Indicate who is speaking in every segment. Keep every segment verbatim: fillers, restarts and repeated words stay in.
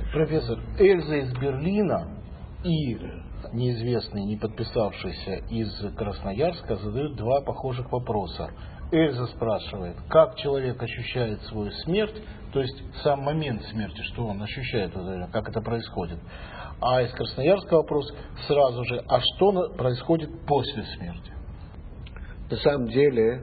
Speaker 1: Профессор, Эльза из Берлина и неизвестный, не подписавшийся из Красноярска задают два похожих вопроса. Эльза спрашивает, как человек ощущает свою смерть, то есть сам момент смерти, что он ощущает, как это происходит. А из Красноярска вопрос сразу же, а что происходит после смерти?
Speaker 2: На самом деле,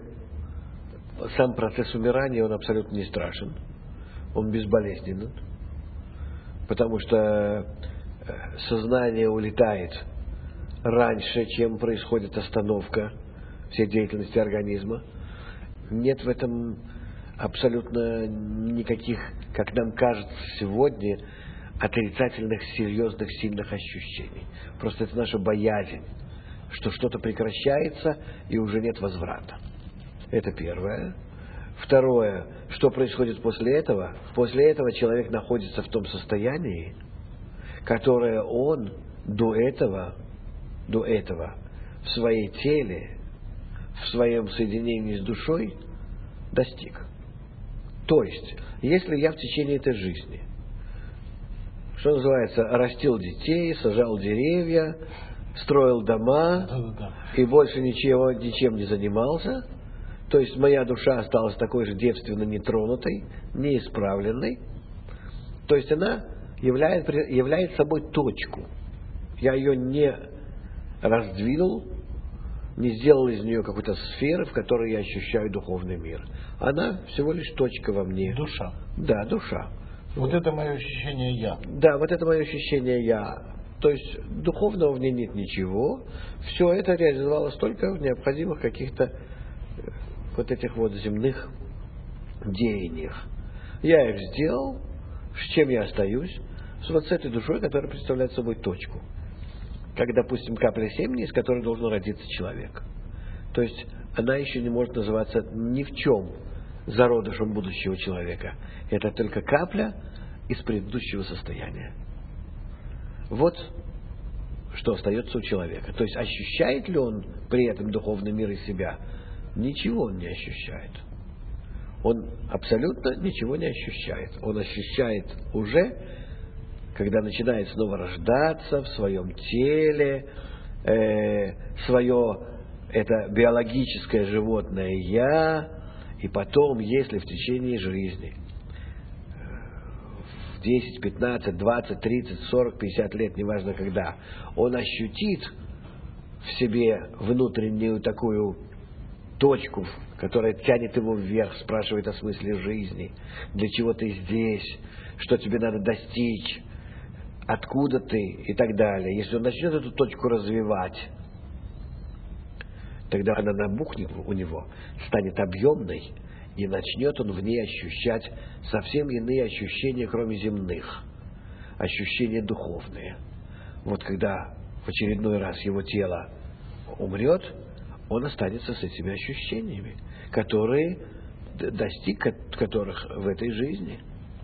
Speaker 2: сам процесс умирания, он абсолютно не страшен, он безболезненен, потому что сознание улетает раньше, чем происходит остановка всей деятельности организма. Нет в этом абсолютно никаких, как нам кажется сегодня, отрицательных, серьезных, сильных ощущений. Просто это наша боязнь, что что-то прекращается и уже нет возврата. Это первое. Второе, что происходит после этого? После этого человек находится в том состоянии, которое он до этого, до этого в своей теле, в своем соединении с душой достиг. То есть, если я в течение этой жизни, что называется, растил детей, сажал деревья, строил дома и больше ничего, ничем не занимался, то есть моя душа осталась такой же девственно нетронутой, неисправленной, то есть она являет, является собой точку. Я ее не раздвинул, не сделал из нее какой-то сферы, в которой я ощущаю духовный мир. Она всего лишь точка во мне.
Speaker 1: Душа.
Speaker 2: Да, душа.
Speaker 1: Вот это мое ощущение «я».
Speaker 2: Да, вот это мое ощущение «я». То есть духовного в ней нет ничего. Все это реализовалось только в необходимых каких-то вот этих вот земных деяниях. Я их сделал, с чем я остаюсь? Вот с этой душой, которая представляет собой точку. Как, допустим, капля семени, из которой должен родиться человек. То есть она еще не может называться ни в чем зародышем будущего человека. Это только капля из предыдущего состояния. Вот что остается у человека. То есть ощущает ли он при этом духовный мир из себя? Ничего он не ощущает. Он абсолютно ничего не ощущает. Он ощущает уже, когда начинает снова рождаться в своем теле, э, свое это биологическое животное «я», и потом, если в течение жизни, в десять, пятнадцать, двадцать, тридцать, сорок, пятьдесят лет, неважно когда, он ощутит в себе внутреннюю такую точку, которая тянет его вверх, спрашивает о смысле жизни, для чего ты здесь, что тебе надо достичь, откуда ты и так далее. Если он начнет эту точку развивать, тогда она набухнет у него, станет объемной, и начнет он в ней ощущать совсем иные ощущения, кроме земных, ощущения духовные. Вот когда в очередной раз его тело умрет, он останется с этими ощущениями, которые достиг которых в этой жизни.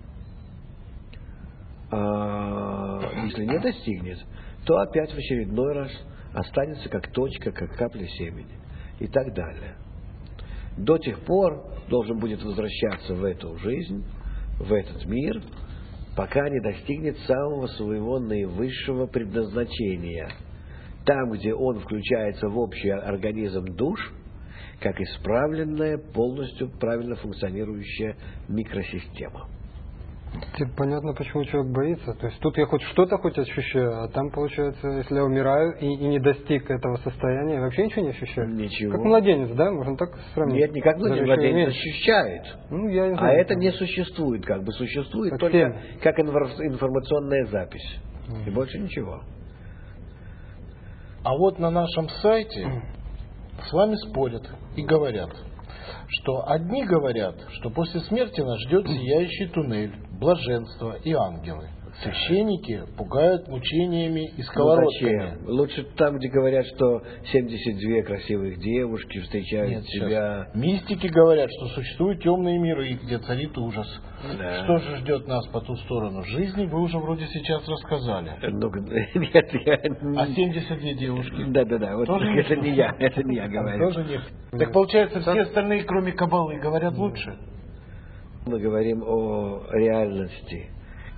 Speaker 2: А если не достигнет, то опять в очередной раз останется как точка, как капля семени и так далее. До тех пор должен будет возвращаться в эту жизнь, в этот мир, пока не достигнет самого своего наивысшего предназначения. Там, где он включается в общий организм душ, как исправленная, полностью правильно функционирующая микросистема.
Speaker 3: Теперь понятно, почему человек боится. То есть тут я хоть что-то хоть ощущаю, а там, получается, если я умираю и, и не достиг этого состояния, я вообще ничего не ощущаю.
Speaker 2: Ничего.
Speaker 3: Как младенец, да? Можно так сравнить?
Speaker 2: Нет, никак младенец, младенец ощущает.
Speaker 3: Ну, я не
Speaker 2: а
Speaker 3: знаю,
Speaker 2: это не существует, как бы существует
Speaker 3: как
Speaker 2: только
Speaker 3: семь.
Speaker 2: как информационная запись. Mm. И больше ничего.
Speaker 1: А вот на нашем сайте с вами спорят и говорят, что одни говорят, что после смерти нас ждет сияющий туннель, блаженство и ангелы. Священники пугают мучениями и сковородками.
Speaker 2: Ну, лучше там, где говорят, что семьдесят две красивых девушки встречают
Speaker 1: Нет,
Speaker 2: себя.
Speaker 1: Сейчас. Мистики говорят, что существуют темные миры, где царит ужас.
Speaker 2: Да.
Speaker 1: Что же ждет нас по ту сторону жизни, вы уже вроде сейчас рассказали.
Speaker 2: Ну, нет, я...
Speaker 1: А семьдесят две девушки?
Speaker 2: Да, да, да. Вот это не я, это не я говорю.
Speaker 1: Тоже нет. Так получается, все остальные, кроме кабалы, говорят лучше?
Speaker 2: Мы говорим о реальности,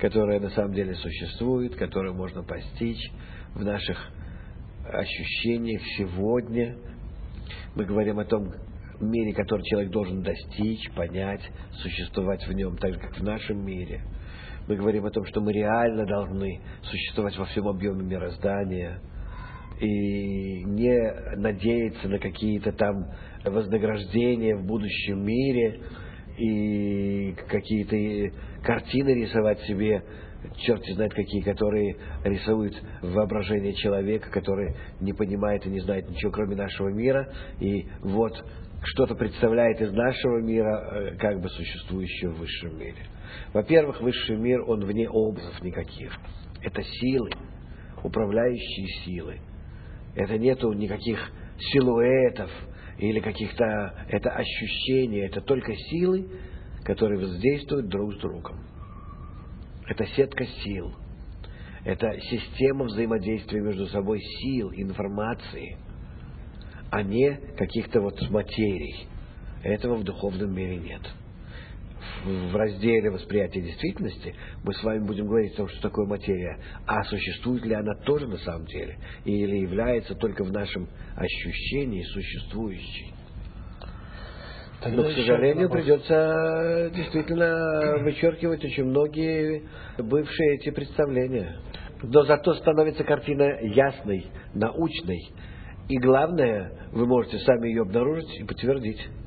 Speaker 2: которая на самом деле существует, которую можно постичь в наших ощущениях сегодня. Мы говорим о том мире, который человек должен достичь, понять, существовать в нем, так же, как в нашем мире. Мы говорим о том, что мы реально должны существовать во всем объеме мироздания и не надеяться на какие-то там вознаграждения в будущем мире и какие-то картины рисовать себе, черт знает какие, которые рисуют воображение человека, который не понимает и не знает ничего, кроме нашего мира, и вот что-то представляет из нашего мира, как бы существующего в высшем мире. Во-первых, высший мир, он вне образов никаких. Это силы, управляющие силы. Это нету никаких силуэтов или каких-то... Это ощущения, это только силы, которые воздействуют друг с другом. Это сетка сил. Это система взаимодействия между собой сил, информации, а не каких-то вот материй. Этого в духовном мире нет. В разделе восприятия действительности мы с вами будем говорить о том, что такое материя, а существует ли она тоже на самом деле, или является только в нашем ощущении существующей.
Speaker 1: Тогда
Speaker 2: Но, к сожалению, придется действительно вычеркивать очень многие бывшие эти представления. Но зато становится картина ясной, научной. И главное, вы можете сами ее обнаружить и подтвердить.